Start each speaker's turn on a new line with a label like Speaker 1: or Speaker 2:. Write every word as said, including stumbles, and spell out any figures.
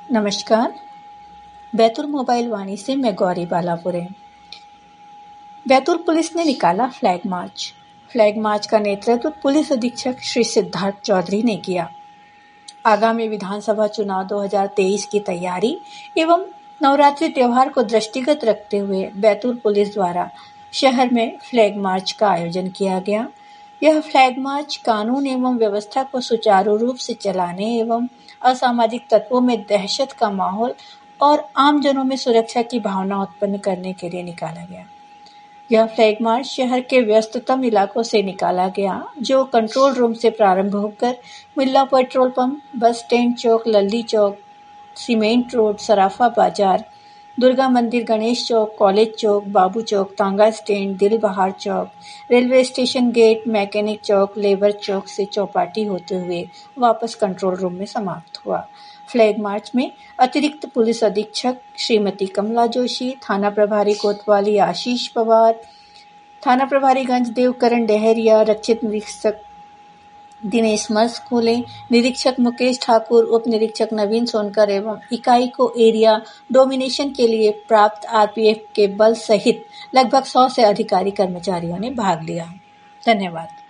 Speaker 1: नमस्कार। बैतूल मोबाइल वाणी से मैं गौरी बालापुरे। बैतूल पुलिस ने निकाला फ्लैग मार्च। फ्लैग मार्च का नेतृत्व पुलिस अधीक्षक श्री सिद्धार्थ चौधरी ने किया। आगामी विधानसभा चुनाव दो हज़ार तेईस की तैयारी एवं नवरात्रि त्योहार को दृष्टिगत रखते हुए बैतूल पुलिस द्वारा शहर में फ्लैग मार्च का आयोजन किया गया। यह फ्लैग मार्च कानून एवं व्यवस्था को सुचारू रूप से चलाने एवं असामाजिक तत्वों में दहशत का माहौल और आमजनों में सुरक्षा की भावना उत्पन्न करने के लिए निकाला गया। यह फ्लैग मार्च शहर के व्यस्ततम इलाकों से निकाला गया, जो कंट्रोल रूम से प्रारंभ होकर मिल्ला पेट्रोल पंप, बस स्टैंड चौक, लल्ली चौक, सीमेंट रोड, सराफा बाजार, दुर्गा मंदिर, गणेश चौक, कॉलेज चौक, बाबू चौक, तांगा स्टैंड, दिल बहार चौक, रेलवे स्टेशन गेट, मैकेनिक चौक, लेबर चौक से चौपाटी होते हुए वापस कंट्रोल रूम में समाप्त हुआ। फ्लैग मार्च में अतिरिक्त पुलिस अधीक्षक श्रीमती कमला जोशी, थाना प्रभारी कोतवाली आशीष पवार, थाना प्रभारी गंज देवकरण डहरिया, रक्षित निरीक्षक दिनेश मस्कुले, निरीक्षक मुकेश ठाकुर, उप निरीक्षक नवीन सोनकर एवं इकाई को एरिया डोमिनेशन के लिए प्राप्त आरपीएफ के बल सहित लगभग सौ से अधिकारी कर्मचारियों ने भाग लिया। धन्यवाद।